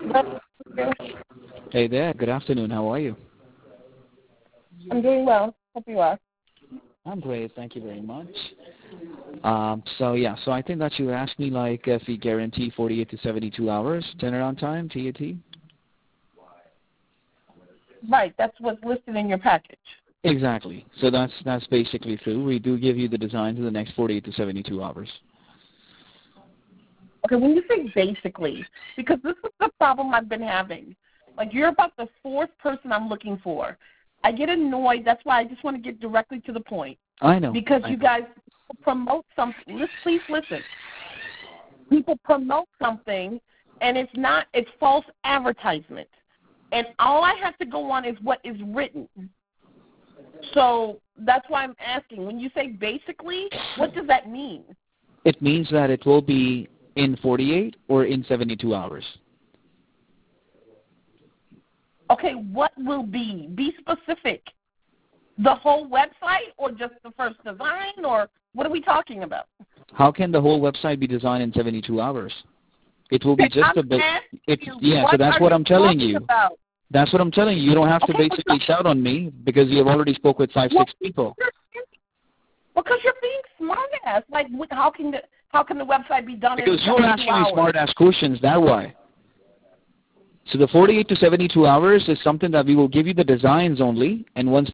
Hey there. Good afternoon. How are you? I'm doing well. Hope you are. I'm great. Thank you very much. So I think that you asked me like if we guarantee 48 to 72 hours turnaround time, TAT? Right. That's what's listed in your package. Exactly. So that's basically true. We do give you the designs in the next 48 to 72 hours. Okay, when you say basically, because this is the problem I've been having. Like, you're about the fourth person I'm looking for. I get annoyed. That's why I just want to get directly to the point. I know. Because you guys promote something. Please listen. People promote something, and it's false advertisement. And all I have to go on is what is written. So that's why I'm asking. When you say basically, what does that mean? It means that it will be in 48 or in 72 hours. Okay, what will be? Be specific. The whole website or just the first design, or what are we talking about? How can the whole website be designed in 72 hours? It will be just a bit. So that's what I'm telling you. About? That's what I'm telling you. You don't have to basically shout on me because you have already spoke with 5-6 people. Because you're being smart-ass. Like, how can the website be done because in 72 you're asking hours? me smart-ass questions, that's why. So the 48 to 72 hours is something that we will give you the designs only, and once